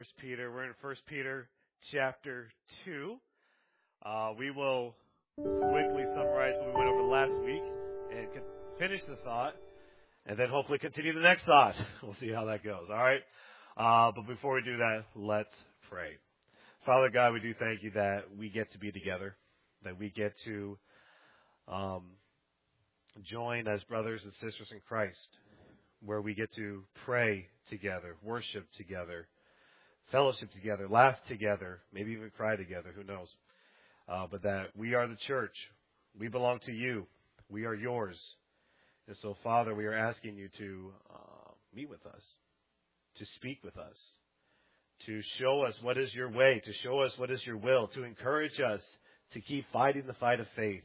First Peter. We're in First Peter chapter 2. We will quickly summarize what we went over last week and finish the thought, and then hopefully continue the next thought. We'll see how that goes, all right? But before we do that, let's pray. Father God, we do thank you that we get to be together, that we get to join as brothers and sisters in Christ, where we get to pray together, worship together, fellowship together, laugh together, maybe even cry together, who knows. But that we are the church. We belong to you. We are yours. And so, Father, we are asking you to meet with us, to speak with us, to show us what is your way, to show us what is your will, to encourage us to keep fighting the fight of faith,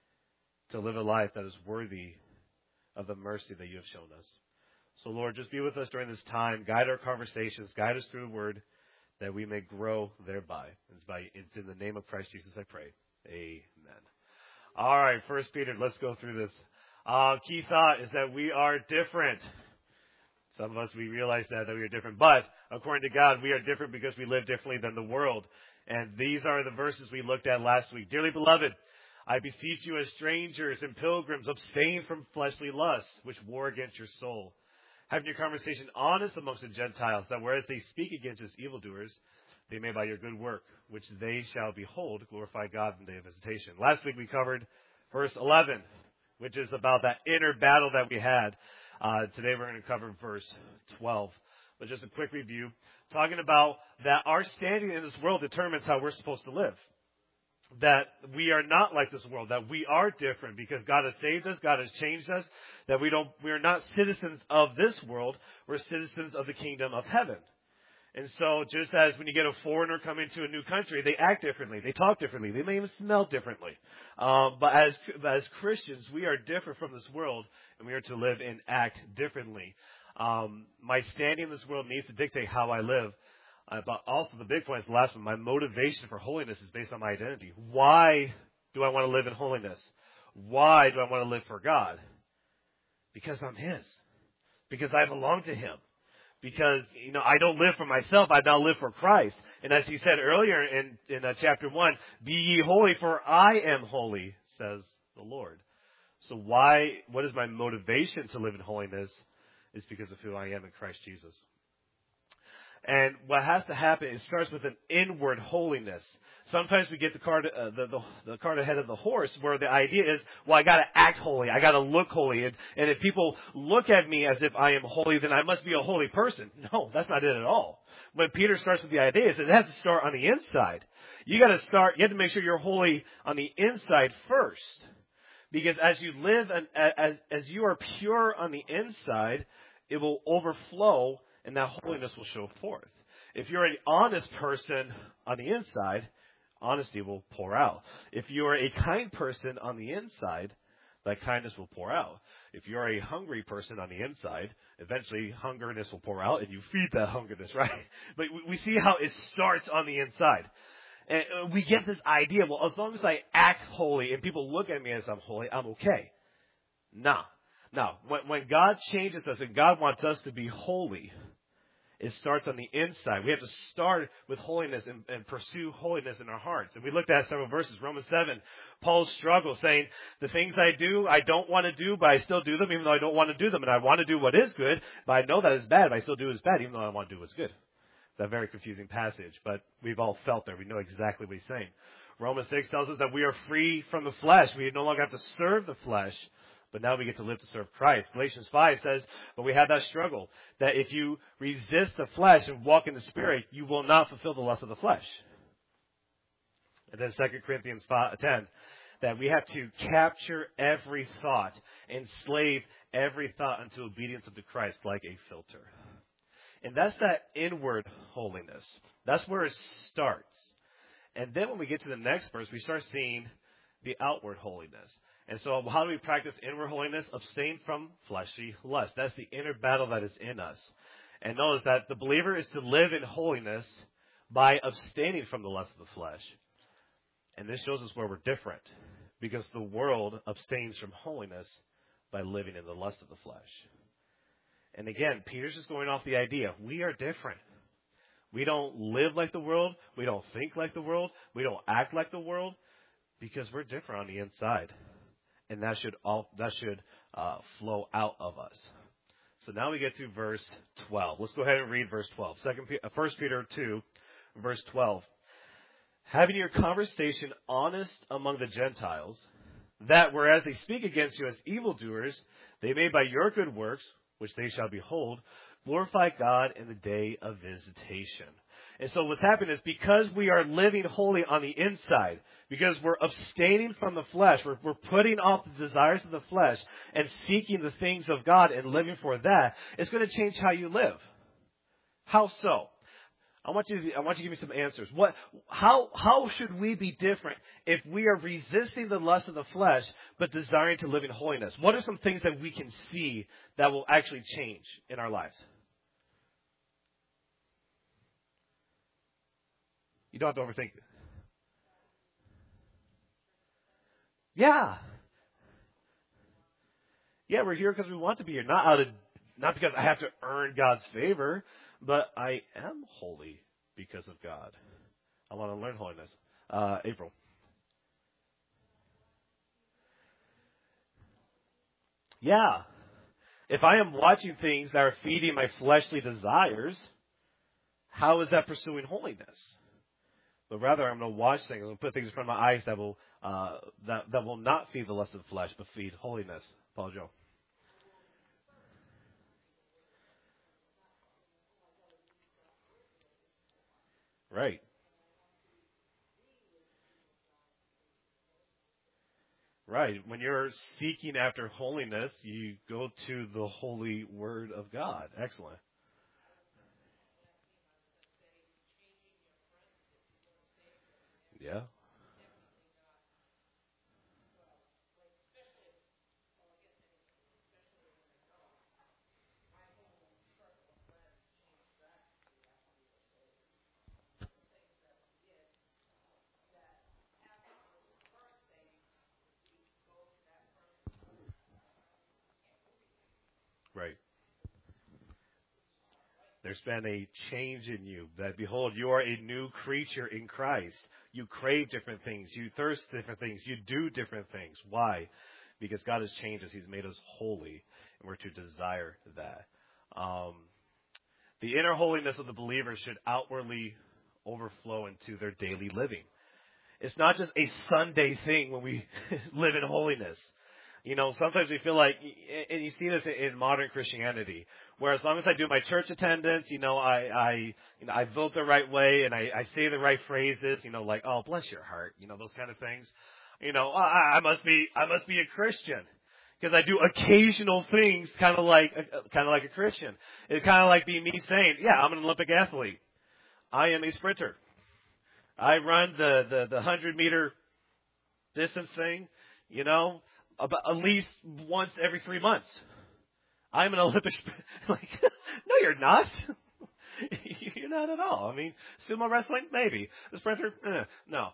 to live a life that is worthy of the mercy that you have shown us. So, Lord, just be with us during this time. Guide our conversations. Guide us through the word that we may grow thereby. It's in the name of Christ Jesus I pray. Amen. All right, First Peter, let's go through this. Key thought is that we are different. Some of us, we realize that we are different. But according to God, we are different because we live differently than the world. And these are the verses we looked at last week. Dearly beloved, I beseech you as strangers and pilgrims, abstain from fleshly lusts, which war against your soul. Having your conversation honest amongst the Gentiles, that whereas they speak against us evildoers, they may by your good work, which they shall behold, glorify God in the day of visitation. Last week we covered verse 11, which is about that inner battle that we had. Today we're going to cover verse 12. But just a quick review, talking about that our standing in this world determines how we're supposed to live. That we are not like this world, that we are different because God has saved us, God has changed us, that we are not citizens of this world, we're citizens of the kingdom of heaven. And so just as when you get a foreigner come into a new country, they act differently, they talk differently, they may even smell differently. But as Christians, we are different from this world, and we are to live and act differently. My standing in this world needs to dictate how I live. But also the big point is the last one. My motivation for holiness is based on my identity. Why do I want to live in holiness? Why do I want to live for God? Because I'm His. Because I belong to Him. Because, I don't live for myself. I now live for Christ. And as He said earlier in chapter 1, be ye holy, for I am holy, says the Lord. So what is my motivation to live in holiness? Is because of who I am in Christ Jesus. And what has to happen, it starts with an inward holiness. Sometimes we get the cart ahead of the horse, where the idea is, well, I got to act holy, I got to look holy, and if people look at me as if I am holy, then I must be a holy person. No, that's not it at all. When Peter starts with the idea, it has to start on the inside. You have to make sure you're holy on the inside first, because as you live and as you are pure on the inside, it will overflow. And that holiness will show forth. If you're an honest person on the inside, honesty will pour out. If you are a kind person on the inside, that kindness will pour out. If you're a hungry person on the inside, eventually hungerness will pour out and you feed that hungerness, right? But we see how it starts on the inside. And we get this idea, well, as long as I act holy and people look at me as I'm holy, I'm okay. Nah. Now, when God changes us and God wants us to be holy, it starts on the inside. We have to start with holiness and pursue holiness in our hearts. And we looked at several verses. Romans 7, Paul's struggle, saying, the things I do, I don't want to do, but I still do them, even though I don't want to do them. And I want to do what is good, but I know that it's bad, but I still do what's bad, even though I want to do what's good. That very confusing passage, but we've all felt there. We know exactly what he's saying. Romans 6 tells us that we are free from the flesh. We no longer have to serve the flesh. But now we get to live to serve Christ. Galatians 5 says, but we have that struggle, that if you resist the flesh and walk in the Spirit, you will not fulfill the lust of the flesh. And then 2 Corinthians 10, that we have to capture every thought, enslave every thought unto obedience unto Christ like a filter. And that's that inward holiness. That's where it starts. And then when we get to the next verse, we start seeing the outward holiness. And so how do we practice inward holiness? Abstain from fleshly lust. That's the inner battle that is in us. And notice that the believer is to live in holiness by abstaining from the lust of the flesh. And this shows us where we're different, because the world abstains from holiness by living in the lust of the flesh. And again, Peter's just going off the idea, we are different. We don't live like the world. We don't think like the world. We don't act like the world because we're different on the inside. And that should flow out of us. So now we get to verse 12. Let's go ahead and read verse 12. 1 Peter 2, verse 12. Having your conversation honest among the Gentiles, that whereas they speak against you as evildoers, they may by your good works, which they shall behold, glorify God in the day of visitation. And so what's happening is because we are living holy on the inside, because we're abstaining from the flesh, we're putting off the desires of the flesh and seeking the things of God and living for that, it's going to change how you live. How so? I want you to give me some answers. How should we be different if we are resisting the lust of the flesh but desiring to live in holiness? What are some things that we can see that will actually change in our lives? You don't have to overthink it. Yeah. Yeah, we're here because we want to be here. Not because I have to earn God's favor, but I am holy because of God. I want to learn holiness. April. Yeah. If I am watching things that are feeding my fleshly desires, how is that pursuing holiness? But rather, I'm going to watch things. I'm going to put things in front of my eyes that will not feed the lust of the flesh, but feed holiness. Paul Joe. Right. Right. When you're seeking after holiness, you go to the holy word of God. Excellent. Yeah. Right. There's been a change in you that, behold, you are a new creature in Christ. You crave different things. You thirst different things. You do different things. Why? Because God has changed us. He's made us holy, and we're to desire that. The inner holiness of the believer should outwardly overflow into their daily living. It's not just a Sunday thing when we live in holiness. You know, sometimes we feel like, and you see this in modern Christianity, where as long as I do my church attendance, I vote the right way and I say the right phrases, like, oh, bless your heart, those kind of things. I must be a Christian because I do occasional things kind of like a Christian. It's kind of like me saying, yeah, I'm an Olympic athlete. I am a sprinter. I run the 100-meter distance thing, about at least once every 3 months. I'm an Olympic like, no, you're not. You're not at all. I mean, sumo wrestling, maybe. The sprinter, no.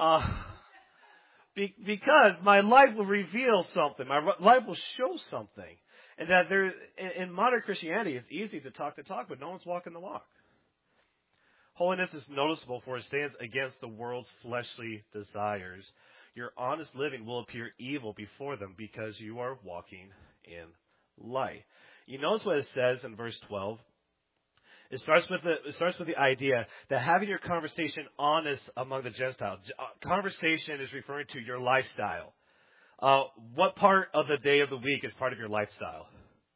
Because my life will reveal something. My life will show something. And that in modern Christianity, it's easy to talk the talk, but no one's walking the walk. Holiness is noticeable for it stands against the world's fleshly desires. Your honest living will appear evil before them because you are walking in light. You notice what it says in verse 12? It starts with the idea that having your conversation honest among the Gentiles. Conversation is referring to your lifestyle. What part of the day of the week is part of your lifestyle?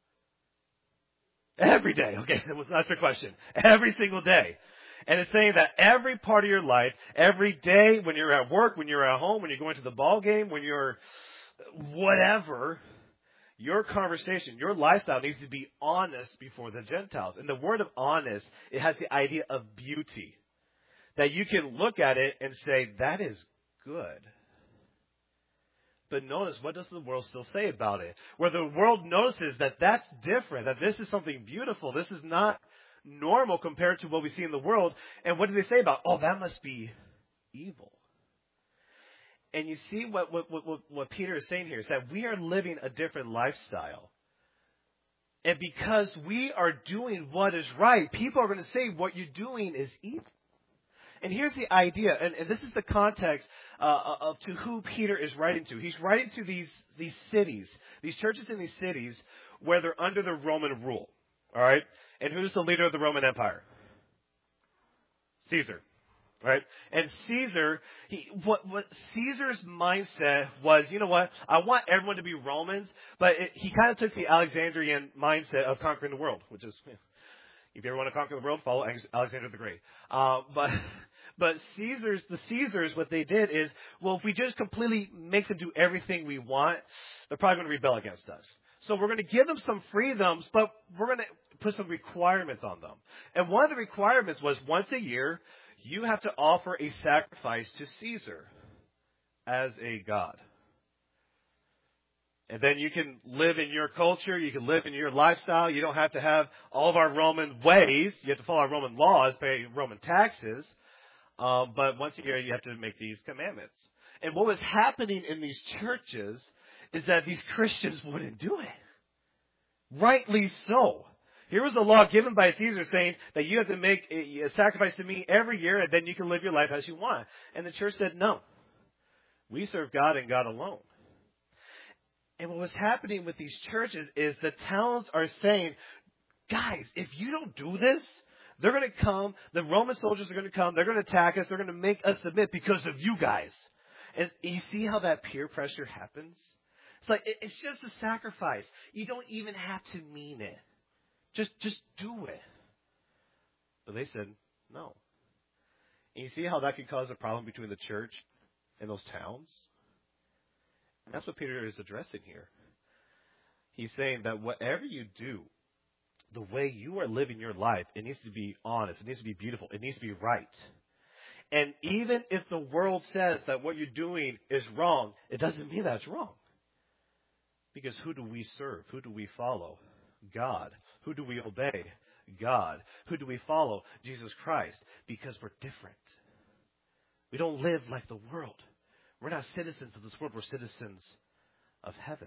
Every day. Okay, that's the question. Every single day. And it's saying that every part of your life, every day, when you're at work, when you're at home, when you're going to the ball game, when you're whatever, your conversation, your lifestyle needs to be honest before the Gentiles. And the word of honest, it has the idea of beauty. That you can look at it and say, that is good. But notice, what does the world still say about it? Where the world notices that that's different, that this is something beautiful, this is not normal compared to what we see in the world. And what do they say about, oh, that must be evil? And you see what Peter is saying here is that we are living a different lifestyle. And because we are doing what is right, people are going to say what you're doing is evil. And here's the idea, and this is the context of to who Peter is writing to. He's writing to these cities, these churches in these cities where they're under the Roman rule. All right? And who's the leader of the Roman Empire? Caesar. Right? And Caesar, what Caesar's mindset was, you know what? I want everyone to be Romans, but he kind of took the Alexandrian mindset of conquering the world, which is, if you ever want to conquer the world, follow Alexander the Great. But the Caesars, what they did is, well, if we just completely make them do everything we want, they're probably going to rebel against us. So we're going to give them some freedoms, but we're going to put some requirements on them. And one of the requirements was once a year, you have to offer a sacrifice to Caesar as a god. And then you can live in your culture, you can live in your lifestyle. You don't have to have all of our Roman ways. You have to follow our Roman laws, pay Roman taxes. But once a year, you have to make these commandments. And what was happening in these churches is that these Christians wouldn't do it. Rightly so. Here was a law given by Caesar saying that you have to make a sacrifice to me every year and then you can live your life as you want. And the church said, no. We serve God and God alone. And what was happening with these churches is the towns are saying, guys, if you don't do this, they're going to come, the Roman soldiers are going to come, they're going to attack us, they're going to make us submit because of you guys. And you see how that peer pressure happens? It's like, it's just a sacrifice. You don't even have to mean it. Just do it. But they said, no. And you see how that could cause a problem between the church and those towns? And that's what Peter is addressing here. He's saying that whatever you do, the way you are living your life, it needs to be honest. It needs to be beautiful. It needs to be right. And even if the world says that what you're doing is wrong, it doesn't mean that it's wrong. Because who do we serve? Who do we follow? God. Who do we obey? God. Who do we follow? Jesus Christ. Because we're different. We don't live like the world. We're not citizens of this world. We're citizens of heaven.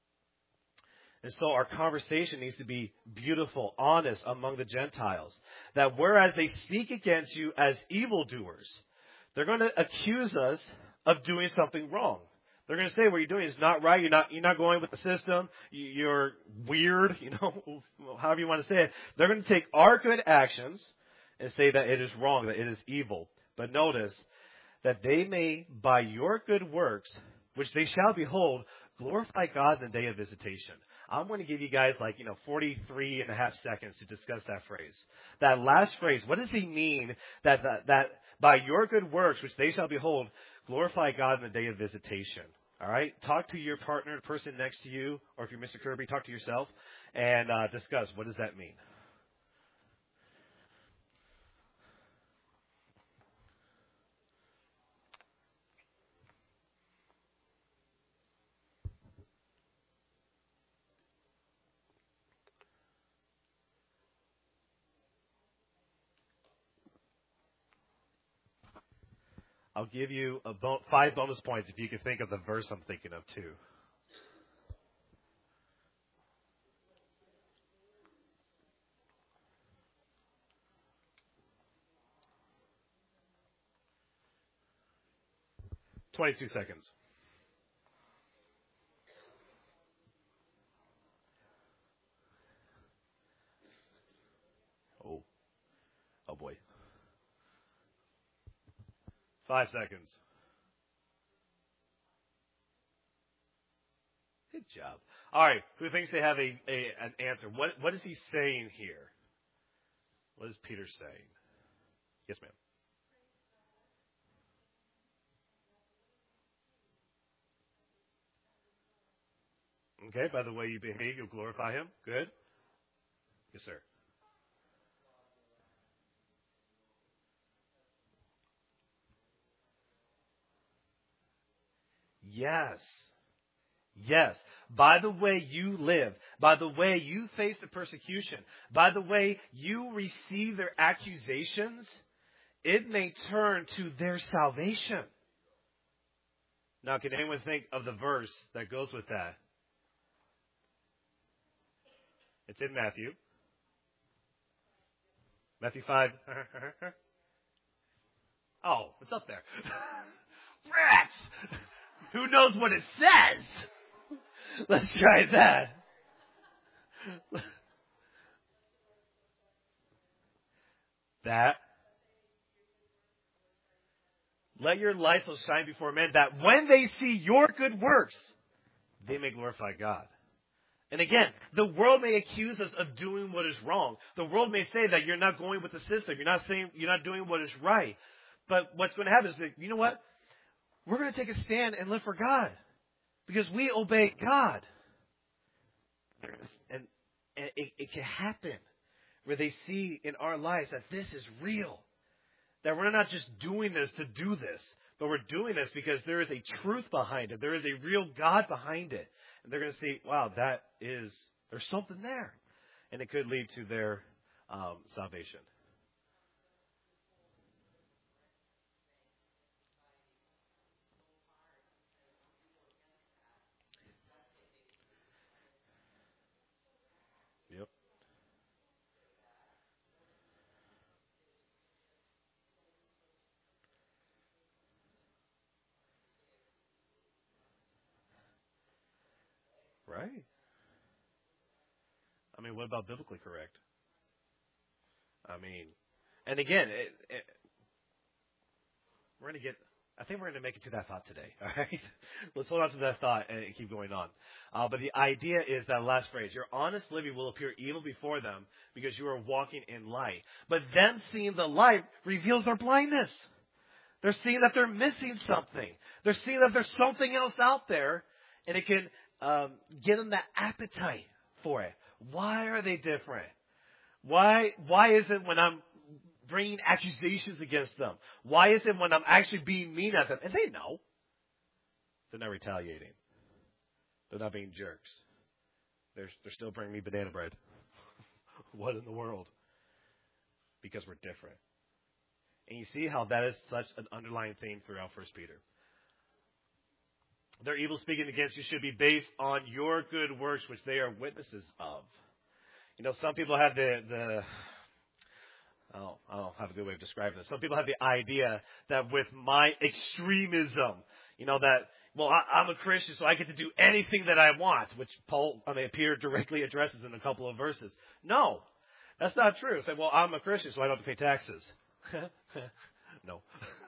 And so our conversation needs to be beautiful, honest among the Gentiles. That whereas they speak against you as evildoers, they're going to accuse us of doing something wrong. They're going to say what you're doing is not right. You're not going with the system. You're weird, however you want to say it. They're going to take our good actions and say that it is wrong, that it is evil. But notice that they may, by your good works, which they shall behold, glorify God in the day of visitation. I'm going to give you guys 43 and a half seconds to discuss that phrase. That last phrase, what does he mean that by your good works, which they shall behold, glorify God in the day of visitation? All right? Talk to your partner, the person next to you, or if you're Mr. Kirby, talk to yourself and discuss what does that mean. I'll give you 5 bonus points if you can think of the verse I'm thinking of too. $22 seconds. Oh boy. 5 seconds. Good job. All right. Who thinks they have an answer? What is he saying here? What is Peter saying? Yes, ma'am. Okay. By the way you behave, you'll glorify him. Good. Yes, sir. Yes. Yes. By the way you live, by the way you face the persecution, by the way you receive their accusations, it may turn to their salvation. Now, can anyone think of the verse that goes with that? It's in Matthew. Matthew 5. Oh, it's up there. Rats! Who knows what it says? Let's try that. That. Let your light so shine before men that when they see your good works, they may glorify God. And again, the world may accuse us of doing what is wrong. The world may say that you're not going with the system. You're not doing what is right. But what's going to happen is that, you know what? We're going to take a stand and live for God. Because we obey God. And it can happen where they see in our lives that this is real. That we're not just doing this to do this, but we're doing this because there is a truth behind it. There is a real God behind it. And they're going to see, wow, there's something there. And it could lead to their salvation. Yep. Right. I mean, what about biblically correct? I mean, and again, I think we're going to make it to that thought today. All right. Let's hold on to that thought and keep going on. But the idea is that last phrase, your honest living will appear evil before them because you are walking in light. But them seeing the light reveals their blindness. They're seeing that they're missing something. They're seeing that there's something else out there, and it can give them that appetite for it. Why are they different? Why is it when I'm bringing accusations against them? Why is it when I'm actually being mean at them? And they know. They're not retaliating. They're not being jerks. They're still bringing me banana bread. What in the world? Because we're different. And you see how that is such an underlying theme throughout 1 Peter. Their evil speaking against you should be based on your good works, which they are witnesses of. You know, some people have I don't have a good way of describing this. Some people have the idea that with my extremism, you know, that, well, I'm a Christian, so I get to do anything that I want, which Peter directly addresses in a couple of verses. No, that's not true. Say, well, I'm a Christian, so I don't have to pay taxes. No.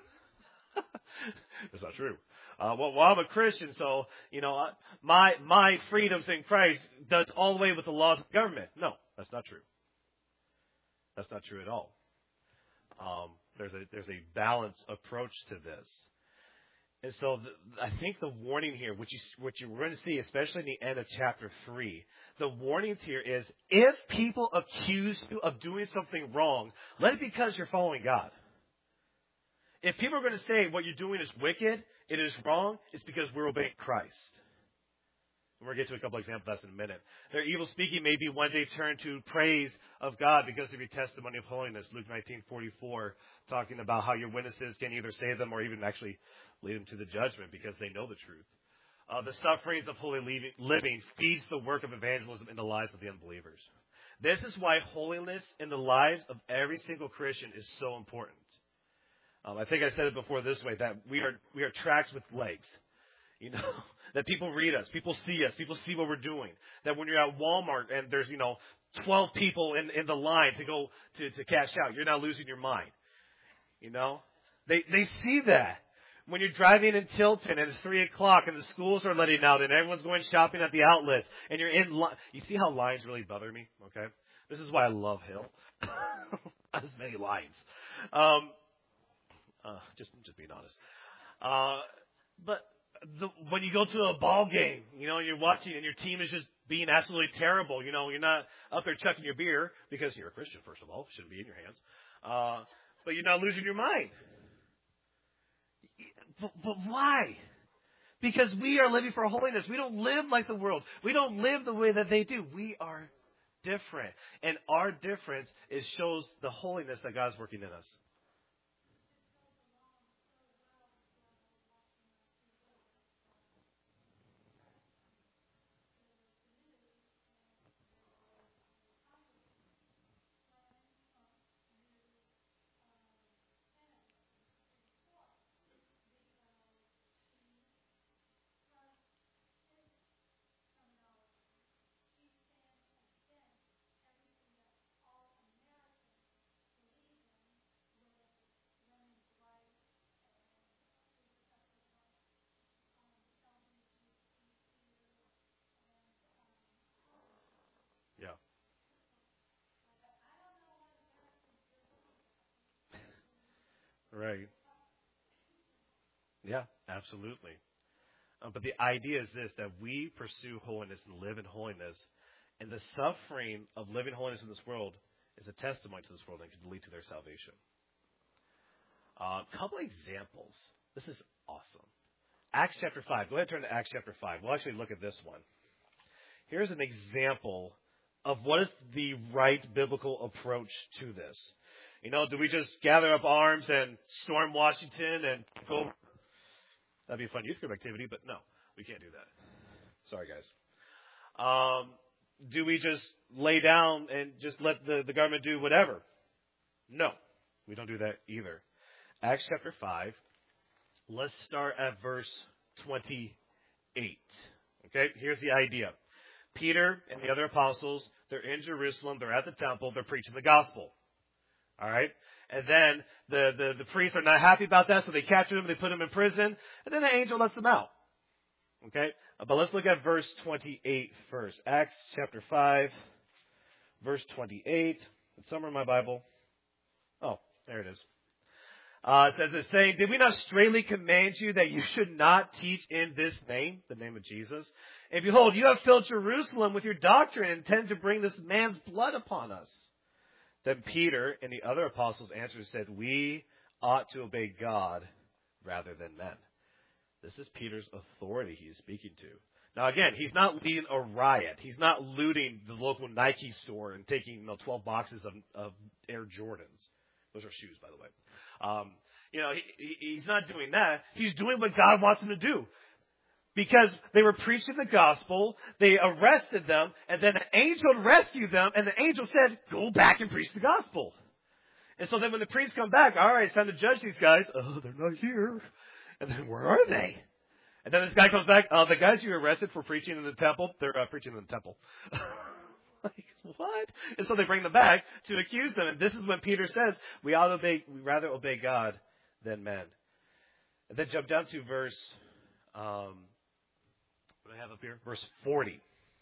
That's not true. Well, I'm a Christian, so, you know, my freedoms in Christ does all away with the laws of the government. No, that's not true. That's not true at all. There's a balanced approach to this. And so I think the warning here, which you're going to see, especially in the end of chapter 3, the warning here is if people accuse you of doing something wrong, let it be because you're following God. If people are going to say what you're doing is wicked, it is wrong, it's because we're obeying Christ. And we're going to get to a couple examples of that in a minute. Their evil speaking may be when they turn to praise of God because of your testimony of holiness. Luke 19:44, talking about how your witnesses can either save them or even actually lead them to the judgment because they know the truth. The sufferings of holy living feeds the work of evangelism in the lives of the unbelievers. This is why holiness in the lives of every single Christian is so important. I think I said it before this way, that we are tracks with legs. You know, that people read us, people see us, people see what we're doing. That when you're at Walmart and there's, 12 people in the line to go to cash out, you're not losing your mind. You know, they see that. When you're driving in Tilton and it's 3 o'clock and the schools are letting out and everyone's going shopping at the outlets and you're in line. You see how lines really bother me? Okay. This is why I love Hill. As many lines. Just being honest. But when you go to a ball game, you're watching and your team is just being absolutely terrible. You're not up there chucking your beer because you're a Christian, first of all. It shouldn't be in your hands. But you're not losing your mind. But why? Because we are living for holiness. We don't live like the world. We don't live the way that they do. We are different. And our difference shows the holiness that God's working in us. Right. Yeah, absolutely. But the idea is this, that we pursue holiness and live in holiness, and the suffering of living holiness in this world is a testimony to this world and can lead to their salvation. A couple examples. This is awesome. Acts chapter 5. Go ahead and turn to Acts chapter 5. We'll actually look at this one. Here's an example of what is the right biblical approach to this. Do we just gather up arms and storm Washington and go? That'd be a fun youth group activity, but no, we can't do that. Sorry, guys. Do we just lay down and just let the government do whatever? No, we don't do that either. Acts chapter 5. Let's start at verse 28. Okay, here's the idea. Peter and the other apostles, they're in Jerusalem, they're at the temple, they're preaching the gospel. All right? And then the priests are not happy about that, so they capture them, they put them in prison, and then the angel lets them out. Okay? But let's look at verse 28 first. Acts chapter 5, verse 28. It's somewhere in my Bible. Oh, there it is. It says this, saying, did we not straightly command you that you should not teach in this name, the name of Jesus? And behold, you have filled Jerusalem with your doctrine and intend to bring this man's blood upon us. Then Peter and the other apostles answered and said, we ought to obey God rather than men. This is Peter's authority he is speaking to. Now again, he's not leading a riot. He's not looting the local Nike store and taking 12 boxes of Air Jordans. Those are shoes, by the way. He's not doing that. He's doing what God wants him to do. Because they were preaching the gospel, they arrested them, and then an angel rescued them, and the angel said, go back and preach the gospel. And so then when the priests come back, all right, it's time to judge these guys. Oh, they're not here. And then where are they? And then this guy comes back, the guys you arrested for preaching in the temple, they're preaching in the temple. Like, what? And so they bring them back to accuse them. And this is when Peter says, we rather obey God than men. And then jump down to verse, what do I have up here? Verse 40.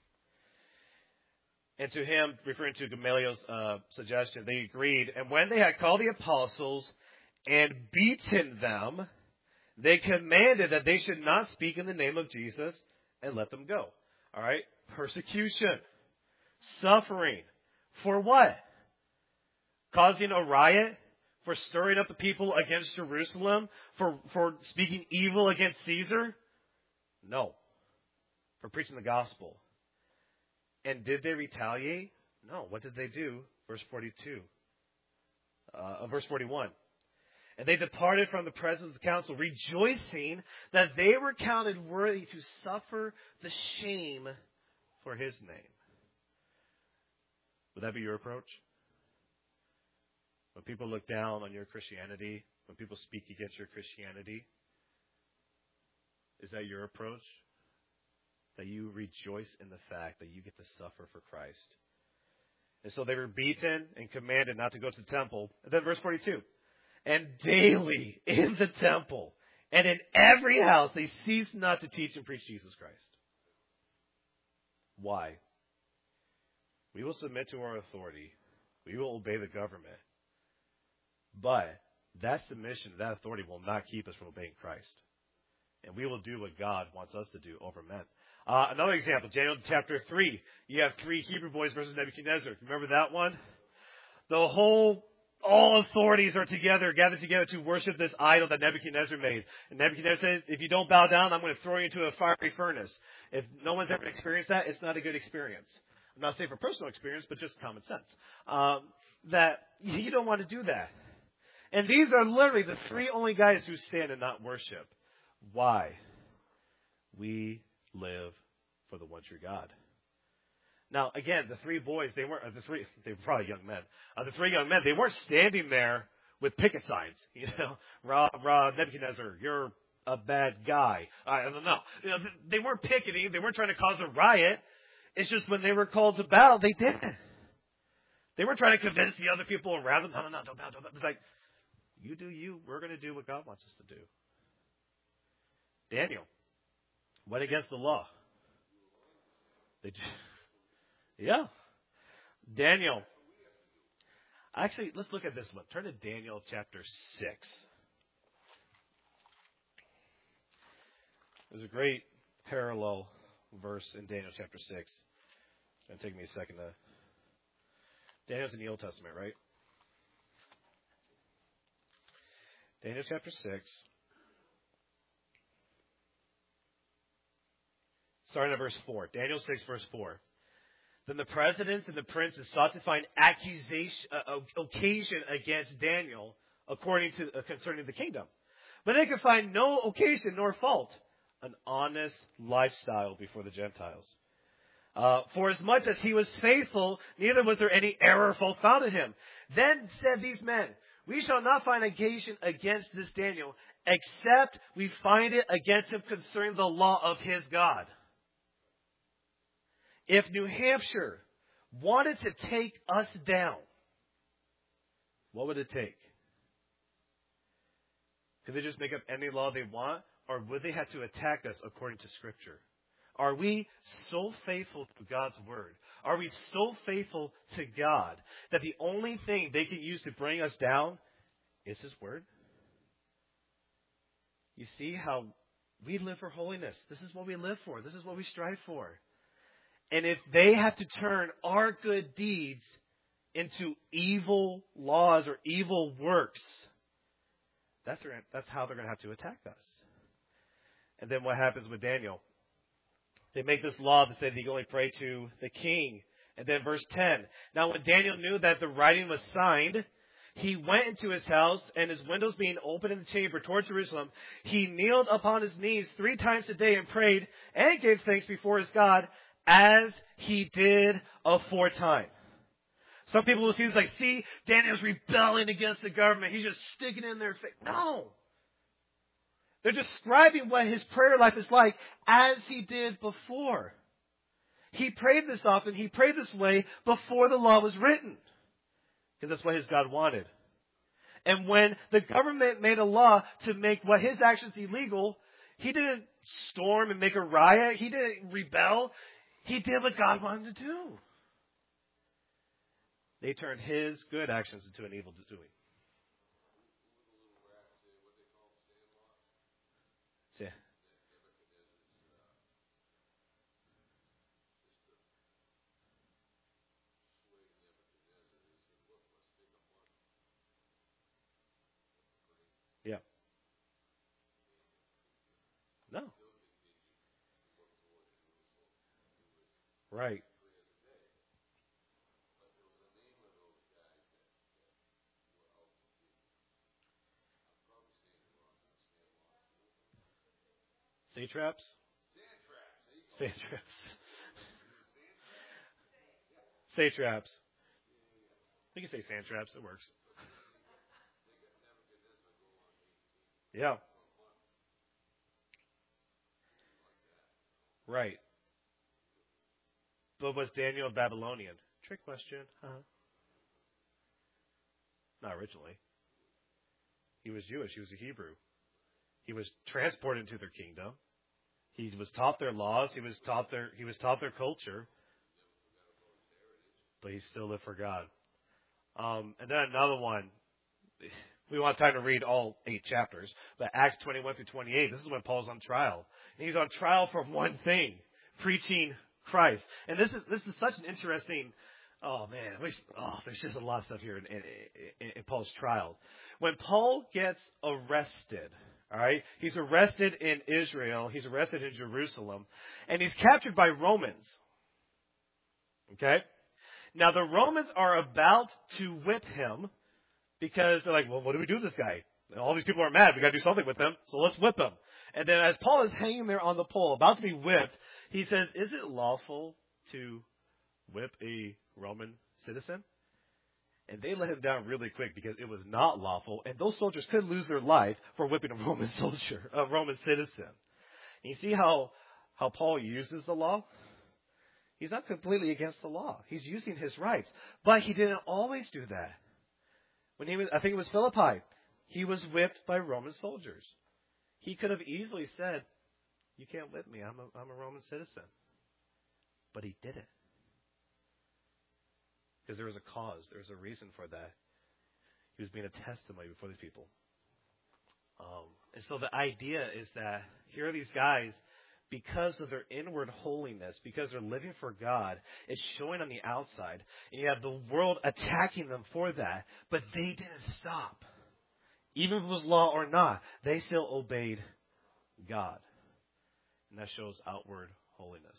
And to him, referring to Gamaliel's suggestion, they agreed. And when they had called the apostles and beaten them, they commanded that they should not speak in the name of Jesus and let them go. All right? Persecution. Suffering. For what? Causing a riot? For stirring up the people against Jerusalem? For speaking evil against Caesar? No. For preaching the gospel. And did they retaliate? No. What did they do? Verse 42. Verse 41. And they departed from the presence of the council, rejoicing that they were counted worthy to suffer the shame for his name. Would that be your approach? When people look down on your Christianity, when people speak against your Christianity, is that your approach? That you rejoice in the fact that you get to suffer for Christ. And so they were beaten and commanded not to go to the temple. And then verse 42. And daily in the temple and in every house they ceased not to teach and preach Jesus Christ. Why? We will submit to our authority. We will obey the government. But that submission, that authority will not keep us from obeying Christ. And we will do what God wants us to do over men. Another example, Daniel chapter 3. You have 3 Hebrew boys versus Nebuchadnezzar. Remember that one? All authorities are gathered together to worship this idol that Nebuchadnezzar made. And Nebuchadnezzar said, if you don't bow down, I'm going to throw you into a fiery furnace. If no one's ever experienced that, it's not a good experience. I'm not saying for personal experience, but just common sense. That you don't want to do that. And these are literally the 3 only guys who stand and not worship. Why? We live for the one true God. Now, again, the 3 boys, they were probably young men. The 3 young men, they weren't standing there with picket signs. Nebuchadnezzar, you're a bad guy. I don't know. They weren't picketing. They weren't trying to cause a riot. It's just when they were called to bow, they didn't. They weren't trying to convince the other people around them. No, don't bow, don't bow. It's like, you do you. We're going to do what God wants us to do. Daniel went against the law. Yeah. Daniel. Actually, let's look at this one. Turn to Daniel chapter 6. There's a great parallel verse in Daniel chapter 6. It's going to take me a second to... Daniel's in the Old Testament, right? Daniel chapter 6. Starting at verse 4. Daniel 6, verse 4. Then the presidents and the princes sought to find occasion against Daniel concerning the kingdom. But they could find no occasion nor fault. An honest lifestyle before the Gentiles. For as much as he was faithful, neither was there any error or fault found in him. Then said these men, we shall not find occasion against this Daniel, except we find it against him concerning the law of his God. If New Hampshire wanted to take us down, what would it take? Could they just make up any law they want? Or would they have to attack us according to Scripture? Are we so faithful to God's Word? Are we so faithful to God that the only thing they can use to bring us down is His Word? You see how we live for holiness. This is what we live for. This is what we strive for. And if they have to turn our good deeds into evil laws or evil works, that's how they're going to have to attack us. And then what happens with Daniel? They make this law that said he can only pray to the king. And then verse 10. Now when Daniel knew that the writing was signed, he went into his house, and his windows being open in the chamber toward Jerusalem, he kneeled upon his knees 3 times a day and prayed and gave thanks before his God, as he did aforetime. Some people will see this like, see, Daniel's rebelling against the government. He's just sticking in their face. No. They're describing what his prayer life is like as he did before. He prayed this often. He prayed this way before the law was written. Because that's what his God wanted. And when the government made a law to make what his actions illegal, he didn't storm and make a riot. He didn't rebel. He did what God wanted to do. They turned his good actions into an evil doing. Yeah. Yeah. No. Right. Satraps? Satraps. Satraps. We can say satraps. It works. Yeah. Right. But was Daniel a Babylonian? Trick question. Not originally. He was Jewish. He was a Hebrew. He was transported into their kingdom. He was taught their laws. He was taught their culture. But he still lived for God. And then another one. We want time to read all 8 chapters. But Acts 21 through 28, this is when Paul's on trial. And he's on trial for one thing. Preaching Christ. And this is such an interesting... Oh, man. There's just a lot of stuff here in Paul's trial. When Paul gets arrested... All right, he's arrested in Israel. He's arrested in Jerusalem, and he's captured by Romans. Okay, now the Romans are about to whip him because they're like, "Well, what do we do with this guy? All these people are mad. We got to do something with him, so let's whip him." And then, as Paul is hanging there on the pole, about to be whipped, he says, "Is it lawful to whip a Roman citizen?" And they let him down really quick because it was not lawful, and those soldiers could lose their life for whipping a Roman soldier, a Roman citizen. And you see how Paul uses the law? He's not completely against the law. He's using his rights. But he didn't always do that. When I think it was Philippi, he was whipped by Roman soldiers. He could have easily said, "You can't whip me. I'm a Roman citizen." But he didn't. Because there was a cause. There was a reason for that. He was being a testimony before these people. And so the idea is that here are these guys because of their inward holiness, because they're living for God, it's showing on the outside. And you have the world attacking them for that, but they didn't stop. Even if it was law or not, they still obeyed God. And that shows outward holiness.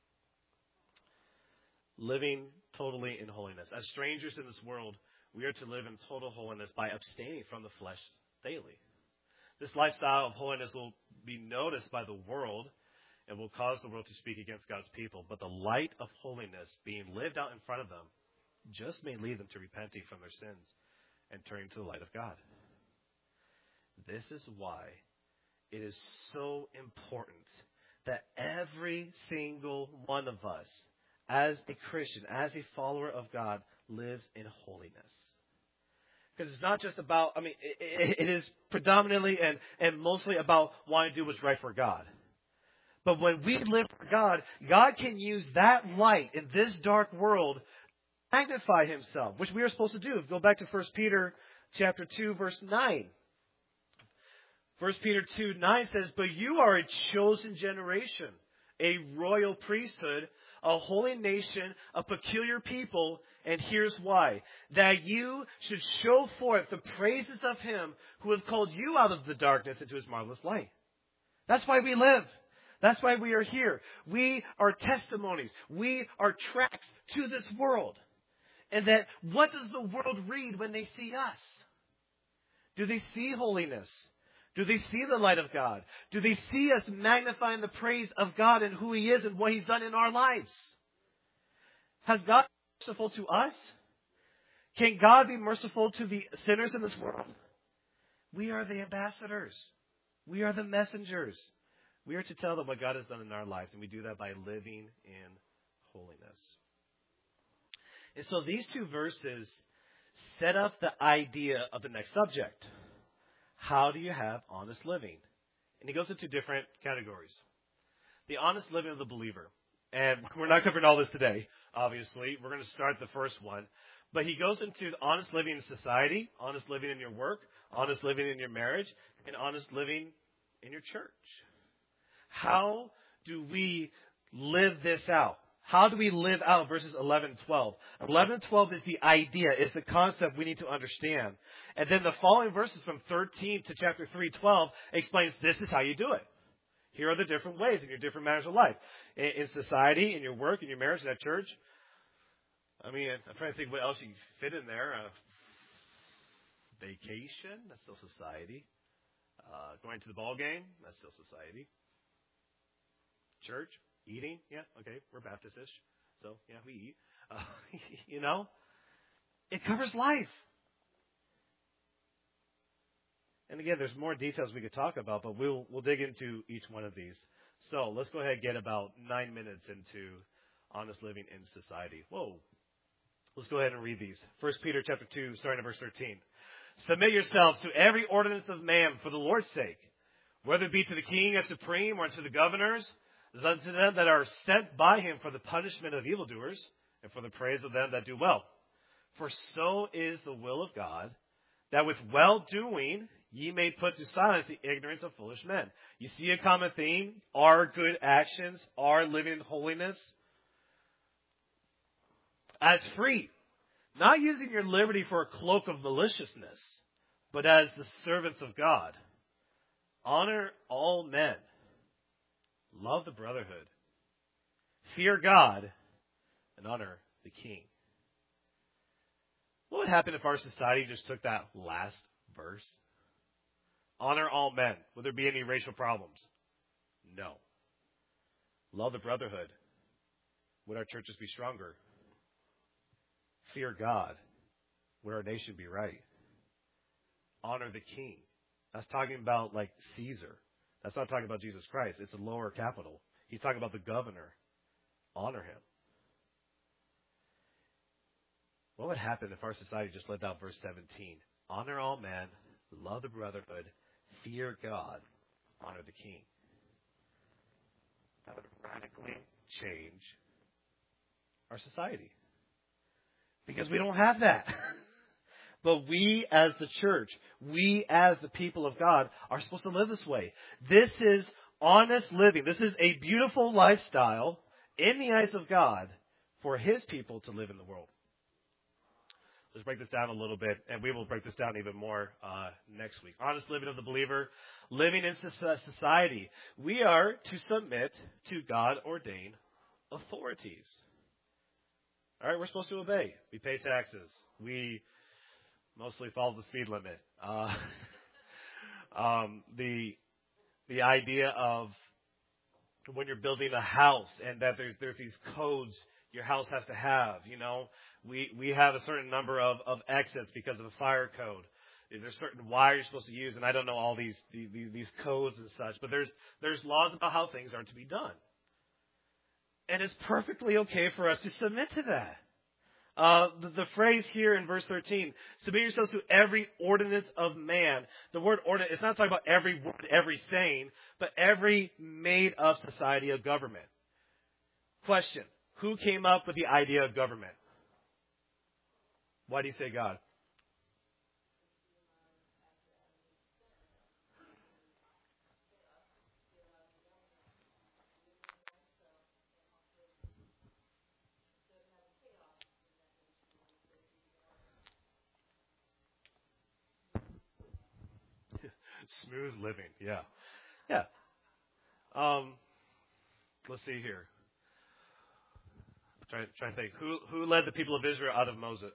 Living totally in holiness. As strangers in this world, we are to live in total holiness by abstaining from the flesh daily. This lifestyle of holiness will be noticed by the world and will cause the world to speak against God's people. But the light of holiness being lived out in front of them just may lead them to repenting from their sins and turning to the light of God. This is why it is so important that every single one of us, as a Christian, as a follower of God, lives in holiness. Because it's not just about, it is predominantly and mostly about wanting to do what's right for God. But when we live for God, God can use that light in this dark world to magnify Himself, which we are supposed to do. Go back to 1 Peter chapter 2, verse 9. 1 Peter 2:9 says, "But you are a chosen generation, a royal priesthood, a holy nation, a peculiar people, and here's why. That you should show forth the praises of Him who has called you out of the darkness into His marvelous light." That's why we live. That's why we are here. We are testimonies. We are tracks to this world. And that, what does the world read when they see us? Do they see holiness? Do they see the light of God? Do they see us magnifying the praise of God and who He is and what He's done in our lives? Has God been merciful to us? Can God be merciful to the sinners in this world? We are the ambassadors. We are the messengers. We are to tell them what God has done in our lives, and we do that by living in holiness. And so these two verses set up the idea of the next subject. How do you have honest living? And he goes into different categories. The honest living of the believer. And we're not covering all this today, obviously. We're going to start the first one. But he goes into honest living in society, honest living in your work, honest living in your marriage, and honest living in your church. How do we live this out? How do we live out verses 11 and 12? 11 and 12 is the idea. It's the concept we need to understand. And then the following verses from 13 to chapter 3:12 explains this is how you do it. Here are the different ways in your different matters of life. In society, in your work, in your marriage, in that church. I'm trying to think what else you can fit in there. Vacation, that's still society. Going to the ball game, that's still society. Church, eating, yeah, okay, we're Baptist-ish, so yeah, we eat. It covers life. And again, there's more details we could talk about, but we'll dig into each one of these. So let's go ahead and get about 9 minutes into honest living in society. Whoa. Let's go ahead and read these. 1 Peter chapter 2, starting at verse 13. "Submit yourselves to every ordinance of man for the Lord's sake, whether it be to the king as supreme or to the governors, as unto them that are sent by him for the punishment of evildoers and for the praise of them that do well. For so is the will of God, that with well-doing ye may put to silence the ignorance of foolish men." You see a common theme? Our good actions, our living in holiness. "As free, not using your liberty for a cloak of maliciousness, but as the servants of God. Honor all men. Love the brotherhood. Fear God, and honor the king." What would happen if our society just took that last verse? Honor all men. Would there be any racial problems? No. Love the brotherhood. Would our churches be stronger? Fear God. Would our nation be right? Honor the king. That's talking about like Caesar. That's not talking about Jesus Christ. It's a lower capital. He's talking about the governor. Honor him. What would happen if our society just lived out verse 17? Honor all men, love the brotherhood, fear God, honor the king. That would radically change our society. Because we don't have that. But we as the church, we as the people of God are supposed to live this way. This is Honest living. This is a beautiful lifestyle in the eyes of God for His people to live in the world. Let's break this down a little bit, and we will break this down even more next week. Honest living of the believer, living in society. We are to submit to God-ordained authorities. All right, we're supposed to obey. We pay taxes. We mostly follow the speed limit. The idea of when you're building a house and that there's these codes your house has to have. We have a certain number of exits because of the fire code. There's certain wires you're supposed to use, and I don't know all these codes and such, but there's laws about how things are to be done. And it's perfectly okay for us to submit to that. The phrase here in verse 13, submit yourselves to every ordinance of man. The word ordinance, it's not talking about every word, every saying, but every made-up society of government. Question, who came up with the idea of government? Why do you say God? Smooth living, yeah. Yeah. Let's see here. Try to think. Who led the people of Israel out of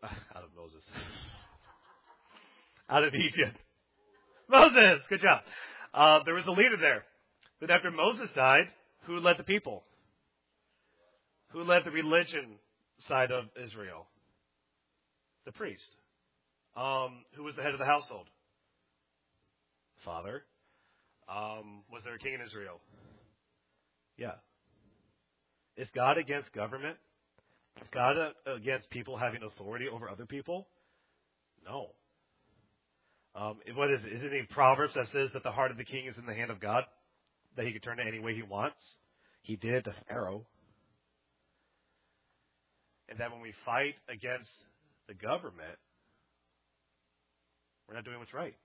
Egypt? Moses! Good job. There was a leader there. But after Moses died, who led the people? Who led the religion side of Israel? The priest. Who was the head of the household? Father. Was there a king in Israel? Yeah. Is God against government? Is God against people having authority over other people? No. What is it? Is it in Proverbs that says that the heart of the king is in the hand of God? That he can turn it any way he wants? He did to Pharaoh. And that when we fight against the government, we're not doing what's right.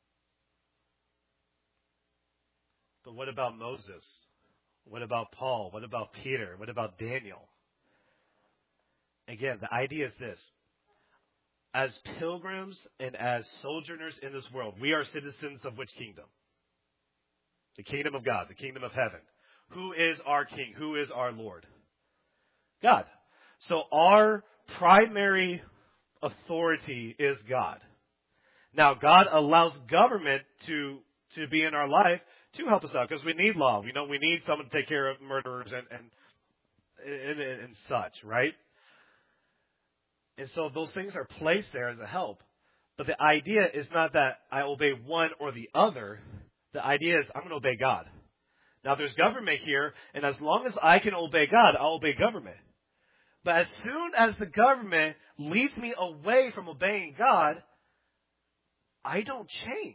But what about Moses? What about Paul? What about Peter? What about Daniel? Again, the idea is this. As pilgrims and as sojourners in this world, we are citizens of which kingdom? The kingdom of God, the kingdom of heaven. Who is our king? Who is our Lord? God. So our primary authority is God. Now, God allows government to be in our life to help us out because we need law. We need someone to take care of murderers and such, right? And so those things are placed there as a help. But the idea is not that I obey one or the other. The idea is I'm going to obey God. Now there's government here, and as long as I can obey God, I'll obey government. But as soon as the government leads me away from obeying God, I don't change.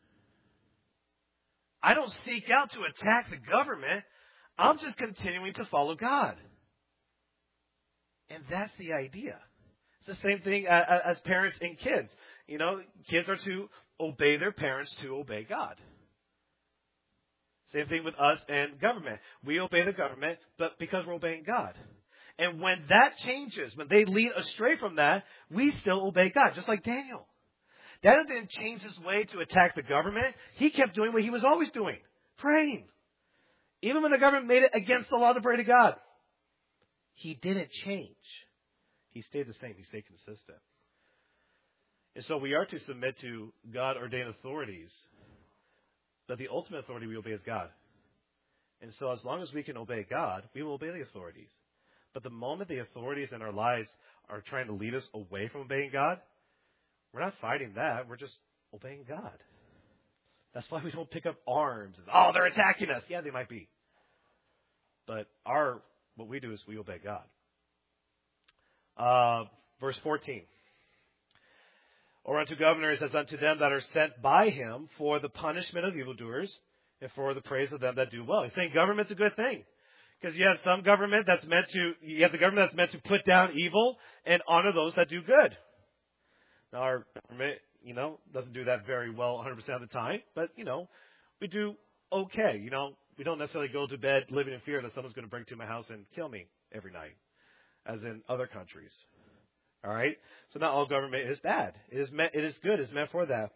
I don't seek out to attack the government. I'm just continuing to follow God. And that's the idea. It's the same thing as parents and kids. Kids are to obey their parents to obey God. Same thing with us and government. We obey the government, but because we're obeying God. And when that changes, when they lead astray from that, we still obey God, just like Daniel. Daniel didn't change his way to attack the government. He kept doing what he was always doing, praying. Even when the government made it against the law to pray to God. He didn't change. He stayed the same. He stayed consistent. And so we are to submit to God-ordained authorities. But the ultimate authority we obey is God. And so as long as we can obey God, we will obey the authorities. But the moment the authorities in our lives are trying to lead us away from obeying God, we're not fighting that. We're just obeying God. That's why we don't pick up arms. They're attacking us. Yeah, they might be. But what we do is we obey God. Verse 14. Or unto governors as unto them that are sent by him for the punishment of evildoers and for the praise of them that do well. He's saying government's a good thing. Because you have the government that's meant to put down evil and honor those that do good. Now our government, doesn't do that very well 100% of the time, but, we do okay. we don't necessarily go to bed living in fear that someone's going to break to my house and kill me every night, as in other countries. All right? So not all government is bad. It is good. It's meant for that.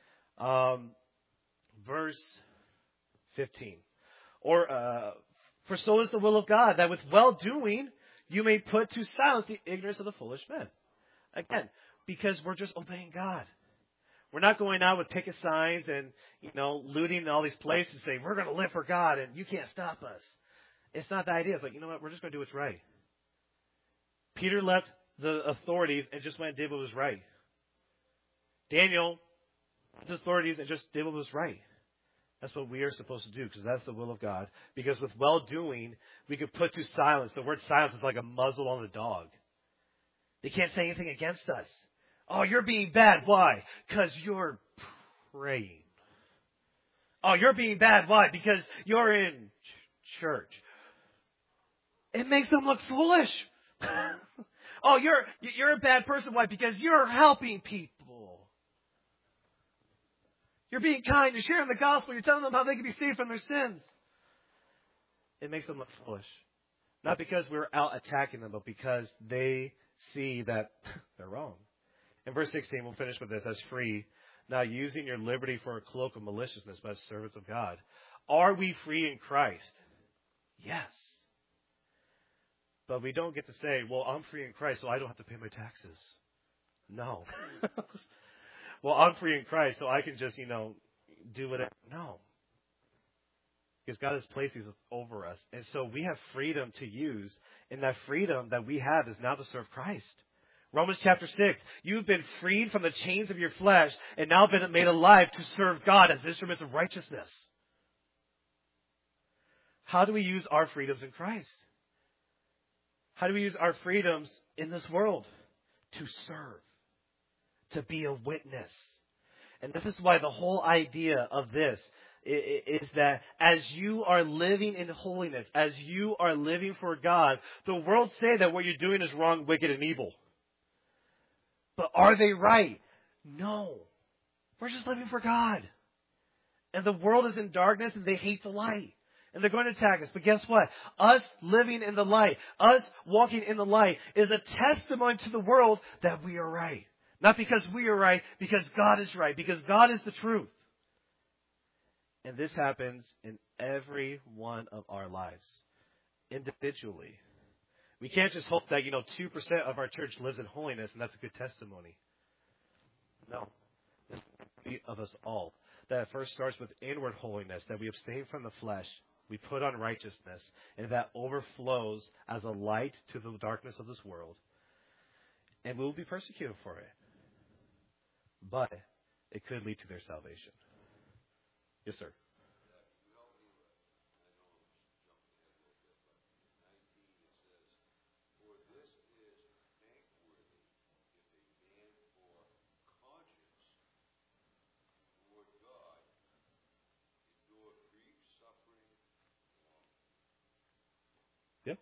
Verse 15. For so is the will of God, that with well-doing you may put to silence the ignorance of the foolish men. Again, because we're just obeying God. We're not going out with picket signs and, looting all these places and saying, we're going to live for God and you can't stop us. It's not the idea. It's like, you know what? We're just going to do what's right. Peter left the authorities and just went and did what was right. Daniel left the authorities and just did what was right. That's what we are supposed to do, because that's the will of God. Because with well-doing, we could put to silence. The word silence is like a muzzle on a dog. They can't say anything against us. Oh, you're being bad. Why? Because you're praying. Oh, you're being bad. Why? Because you're in church. It makes them look foolish. Oh, you're a bad person. Why? Because you're helping people. You're being kind. You're sharing the gospel. You're telling them how they can be saved from their sins. It makes them look foolish. Not because we're out attacking them, but because they see that they're wrong. In verse 16, we'll finish with this, as free, now using your liberty for a cloak of maliciousness, but as servants of God. Are we free in Christ? Yes. But we don't get to say, well, I'm free in Christ, so I don't have to pay my taxes. No. Well, I'm free in Christ, so I can just, do whatever. No. Because God has placed these over us. And so we have freedom to use. And that freedom that we have is now to serve Christ. Romans chapter 6. You've been freed from the chains of your flesh and now been made alive to serve God as instruments of righteousness. How do we use our freedoms in Christ? How do we use our freedoms in this world? To serve. To be a witness. And this is why the whole idea of this is that as you are living in holiness, as you are living for God, the world say that what you're doing is wrong, wicked, and evil. But are they right? No. We're just living for God. And the world is in darkness and they hate the light. And they're going to attack us. But guess what? Us living in the light, us walking in the light is a testimony to the world that we are right. Not because we are right, because God is right, because God is the truth. And this happens in every one of our lives, individually. We can't just hope that, 2% of our church lives in holiness and that's a good testimony. No. It's of us all. That first starts with inward holiness, that we abstain from the flesh, we put on righteousness, and that overflows as a light to the darkness of this world. And we will be persecuted for it. But it could lead to their salvation. Yes, sir. Yep.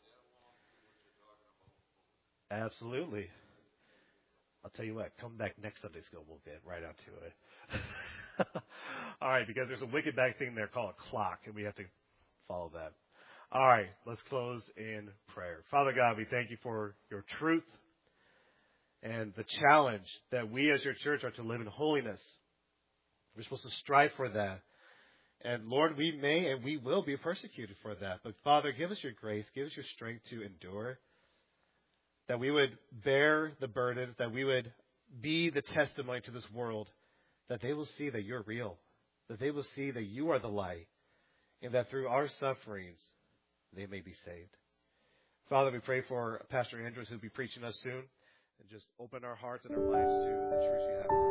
Absolutely. I'll tell you what, come back next Sunday school, we'll get right on to it. All right, because there's a wicked back thing there called a clock, and we have to follow that. All right, let's close in prayer. Father God, we thank you for your truth and the challenge that we as your church are to live in holiness. We're supposed to strive for that. And Lord, we may and we will be persecuted for that. But Father, give us your grace, give us your strength to endure, that we would bear the burden, that we would be the testimony to this world, that they will see that you're real, that they will see that you are the light, and that through our sufferings, they may be saved. Father, we pray for Pastor Andrews, who will be preaching us soon, and just open our hearts and our lives to the church you have.